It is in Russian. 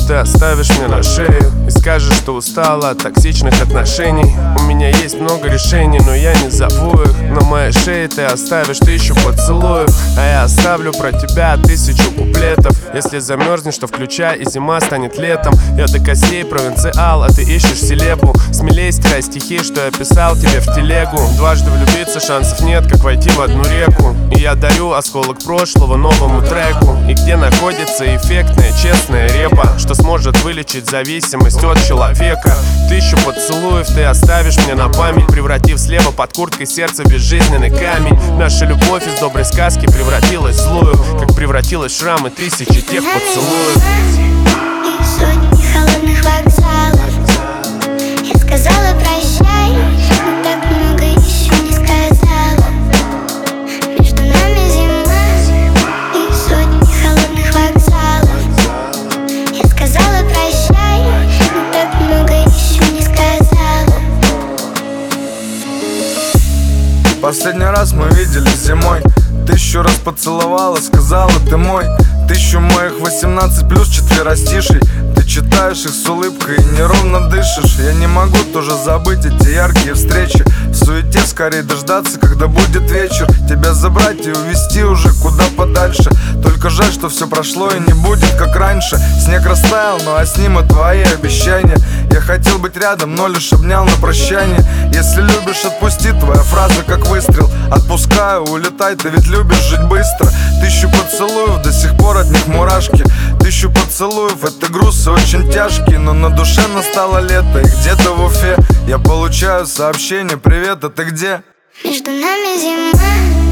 ты оставишь мне на шею и скажешь, что устала от токсичных отношений. У меня есть много решений, но я не зову их. На моей шее ты оставишь 1000 поцелуев, а я оставлю про тебя 1000 куплетов. Если замерзнешь, то включай, и зима станет летом. Я до костей провинциал, а ты ищешь селебу. Смелей стирай стихи, что я писал тебе в телегу. Дважды влюбиться шансов нет, как войти в одну реку. И я дарю осколок прошлого новому треку. И где находится эффектная, честная репа, что сможет вылечить зависимость от человека. 1000 поцелуев ты оставишь мне на память, превратив слева под курткой сердце в безжизненный камень. Наша любовь из доброй сказки превратилась в злую, как превратилась в шрамы 1000 тех поцелуев. И сотни холодных вокзалов. Я сказала прощай, но так много еще не сказала. Между нами зима и сотни холодных вокзалов. Я сказала прощай, но так много еще не сказала. Последний раз мы виделись зимой. 1000 раз поцеловала, сказала ты мой. 1000 моих 18+ четверостишей. Ты читаешь их с улыбкой и неровно дышишь. Я не могу тоже забыть эти яркие встречи. В суете скорее дождаться, когда будет вечер. Тебя забрать и увезти уже куда подальше. Только жаль, что все прошло и не будет как раньше. Снег растаял, ну а с ним и твои обещания. Я хотел быть рядом, но лишь обнял на прощание. Если любишь, отпусти, твоя фраза как выстрел. Отпускаю, улетай, ты ведь любишь жить быстро. 1000 поцелуев, до сих пор от них мурашки. 1000 поцелуев, это груз и очень тяжкий. Но на душе настало лето, и где-то в Уфе я получаю сообщение: привет, а ты где? Между нами зима